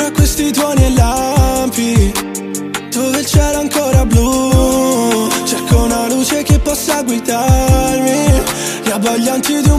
tra questi tuoni e lampi, dove il cielo è ancora blu. Cerco una luce che possa guidarmi, gli abbaglianti di un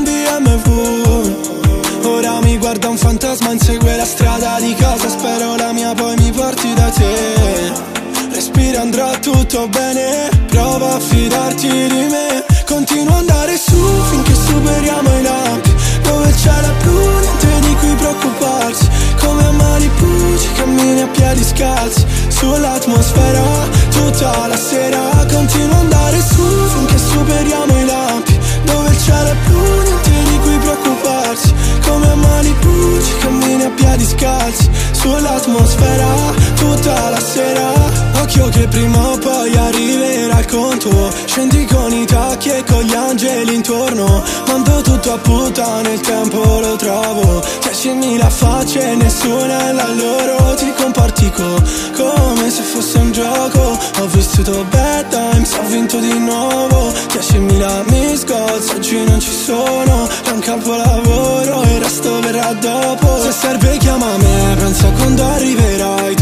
BMW. Ora mi guarda un fantasma, insegue la strada di casa. Spero la mia poi mi porti da te. Respira, andrà tutto bene, prova a fidarti di me. Continua ad andare su finché superiamo i lampi, dove il cielo è blu, niente di cui preoccuparsi. Come a Malibu ci cammini a piedi scalzi, sull'atmosfera tutta la sera. Continua ad andare su finché superiamo i lampi, dove il cielo è blu, niente di cui preoccuparsi. Come a Malibu ci cammini a piedi scalzi, sull'atmosfera tutta la sera. Occhio che prima o poi arriverà il conto, scendi con i tacchi e con gli angeli intorno. Mando tutto a puttane, il tempo lo trovo. 10.000 facce e nessuna è la loro. Ti comporti come se fosse un gioco. Ho vissuto bad times, ho vinto di nuovo. 10.000 miss calls, oggi non ci sono. È un capolavoro, il resto verrà dopo. Se serve chiama me, pensa quando arriverai.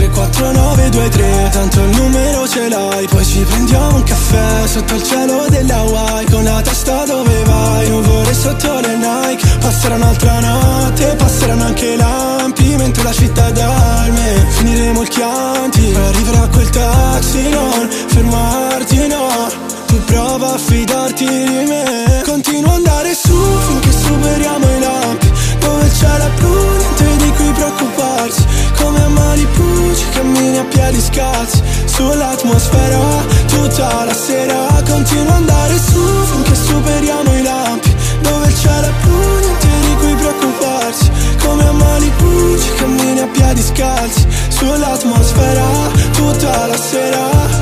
34923, tanto il numero ce l'hai. Poi ci prendiamo un caffè sotto il cielo delle Hawaii, con la testa dove vai, nuvole sotto le Nike. Passerà un'altra notte, passeranno anche lampi, mentre la città dorme, finiremo il Chianti. Arriverà quel taxi, non fermarti, no. Tu prova a fidarti di me. Continua ad andare su finché superiamo i lampi, dove il cielo è blu, niente di cui preoccuparsi. Come a Malibu ci cammini a piedi scalzi, sull'atmosfera tutta la sera. Continua ad andare su finché superiamo i lampi, dove il cielo è blu, niente di cui preoccuparsi. Come a Malibu ci cammini a piedi scalzi, sull'atmosfera tutta la sera.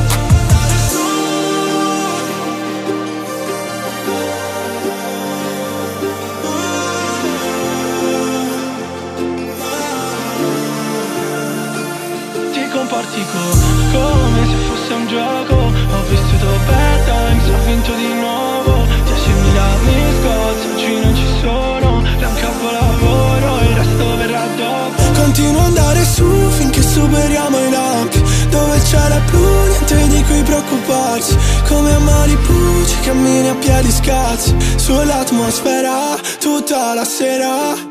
Comporti come se fosse un gioco. Ho vissuto bad times, ho vinto di nuovo. 10.000 miss calls, oggi non ci sono. È un capolavoro, il resto verrà dopo. Continuo ad andare su finché superiamo i lampi, dove il cielo è blu, niente di cui preoccuparsi. Come a Malibu ci cammini a piedi scalzi, sull'atmosfera tutta la sera.